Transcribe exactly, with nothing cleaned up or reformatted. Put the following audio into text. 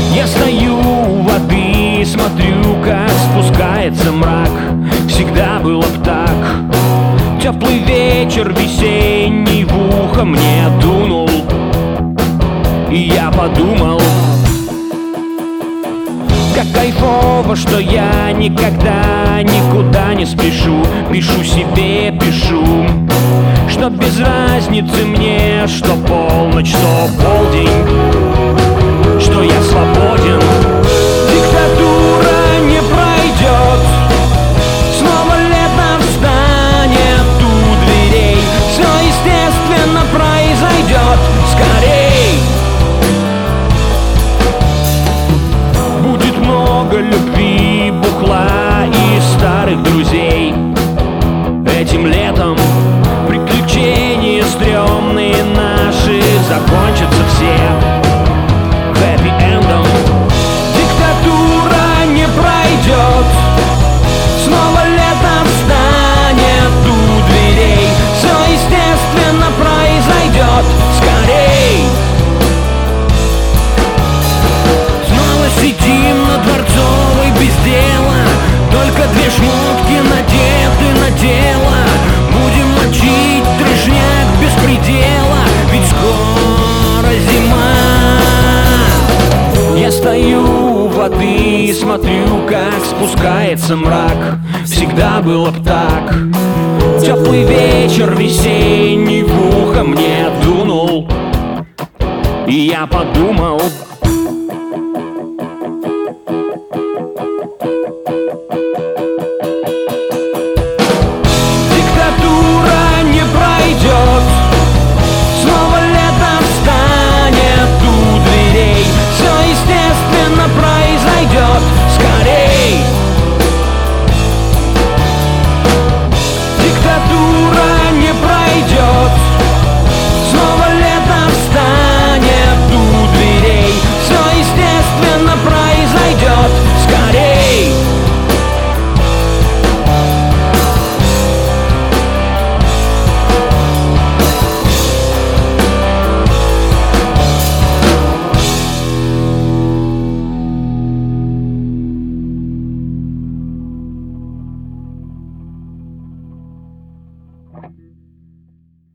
Я стою у воды и смотрю, как спускается мрак. Всегда было б так. Теплый вечер весенний в ухо мне дунул, и я подумал, как кайфово, что я никогда никуда не спешу. Пишу себе, пишу, что без разницы мне, что полночь, что полдень, что я свободен. Диктатура не пройдет, снова лето встанет у дверей. Все естественно произойдет скорей. Будет много любви, бухла и старых друзей. Этим летом приключения стрёмные наши закончатся все хэппи-эндом. Диктатура не пройдет, снова лето встанет у дверей. Все естественно произойдет скорей. Снова сидим на Дворцовой без дела, только две шмотки надеты на тело. Будем мочить трешняк без предела, ведь скоро зима. Я стою у воды и смотрю, как спускается мрак. Всегда было б так. Теплый вечер весенний в ухо мне дунул, и я подумал,